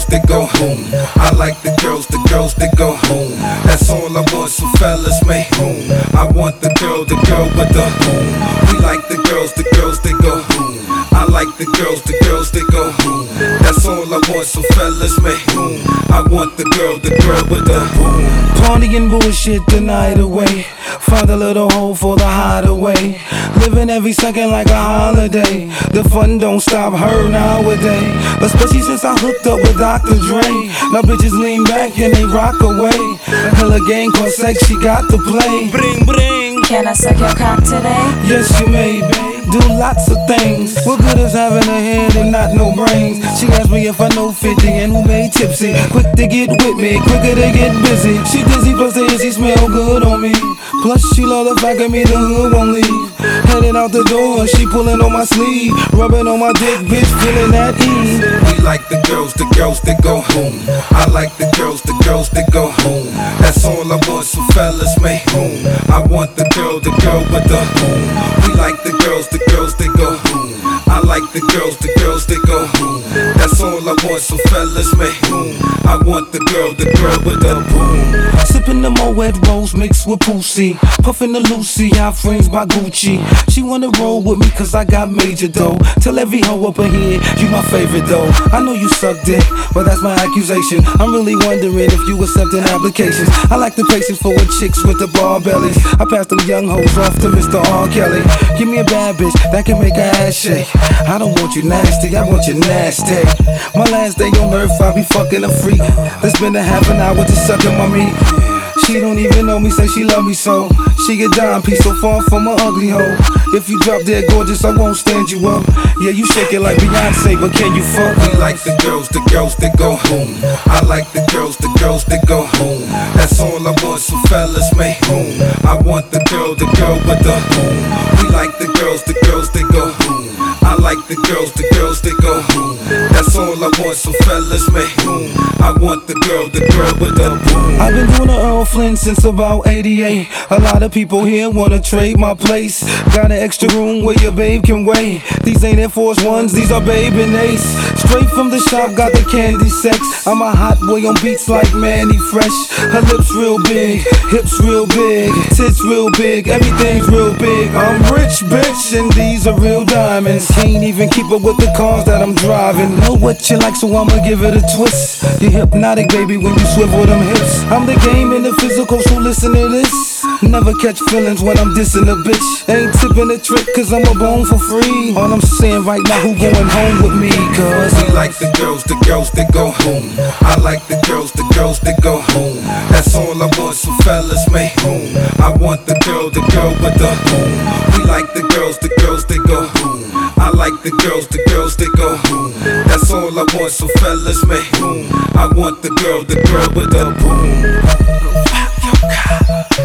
that go home. I like the girls that go home. That's all I want, so fellas make home. I want the girl with the home. We like the girls that go home. I like the girls that go home. That's all I want, so fellas make home. I want the girl with the home. Party and bullshit the night away. Find a little hole for the hideaway. Living every second like a holiday. The fun don't stop her nowadays. Especially since I hooked up with Dr. Dre. Now bitches lean back and they rock away. Hella gang called sex, she got to play. Bring, bring. Can I suck your cock today? Yes, you may, babe. Do lots of things. What good is having a head and not no brains? She asked me if I know 50 and who made tipsy. Quick to get with me, quicker to get busy. She dizzy plus the she smell good on me. Plus she love the fact of me, the hood won't leave. Heading out the door, she pulling on my sleeve. Rubbing on my dick, bitch, feeling that ease. We like the girls that go home. I like the girls that go home. That's all I want, so fellas make home. I want the girl with the home. We like the girls that go home. I like the girls that go home. That's all I want, so fellas make home. I want the girl with the boom. Sipping the Moet Rose mixed with Pussy. Puffin' the Lucy, our friends by Gucci. She wanna roll with me cause I got major dough. Tell every hoe up in here, you my favorite though. I know you suck dick, but that's my accusation. I'm really wondering if you accepting applications. I like the patience for chicks with the bar bellies. I pass them young hoes off to Mr. R. Kelly. Give me a bad bitch that can make her ass shake. I don't want you nasty, I want you nasty. My last day on earth, I be fucking a freak. They spend a half an hour just sucking my meat. She don't even know me, say she love me so. She a dime piece so far from a ugly hoe. If you drop dead gorgeous, I won't stand you up. Yeah, you shake it like Beyonce, but can you fuck? We like the girls that go home. I like the girls that go home. That's all I want, so fellas make home. I want the girl with the home. We like the girls that go home. I like the girls that go home. That's all I want, so fellas make home. I want the girl with the boom. I've been doing a Earl Flynn since about 88. A lot of people here wanna trade my place. Got an extra room where your babe can wait. These ain't Air Force Ones, these are Babe and Ace. Straight from the shop, got the candy sex. I'm a hot boy on beats like Manny Fresh. Her lips real big, hips real big, tits real big, everything's real big. I'm rich, bitch, and these are real diamonds. Can't even keep up with the cars that I'm driving. Know what you like, so I'ma give it a twist. You're hypnotic, baby, when you swivel them hips. I'm the game in the physical, so listen to this. Never catch feelings when I'm dissing a bitch. Ain't tipping a trick, cause I'm a bone for free. All I'm saying right now, who going home with me? Cause we like the girls that go home. I like the girls that go home. That's all I want, so fellas make home. I want the girl with the home. We like the girls that go home. I like the girls that go home. That's all I want, so fellas make home. I want the girl with the boom. pop your cock,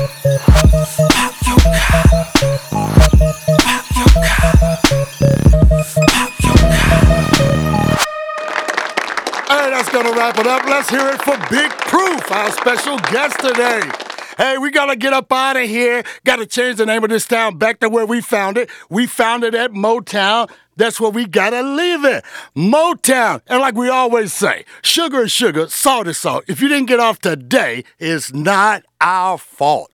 pop your cock, pop your cock, pop your cock. Hey, that's gonna wrap it up. Let's hear it for Big Proof, our special guest today. Hey, we gotta get up out of here. Gotta change the name of this town back to where we found it. We found it at Motown. That's where we gotta leave it. Motown. And like we always say, sugar is sugar, salt is salt. If you didn't get off today, it's not our fault.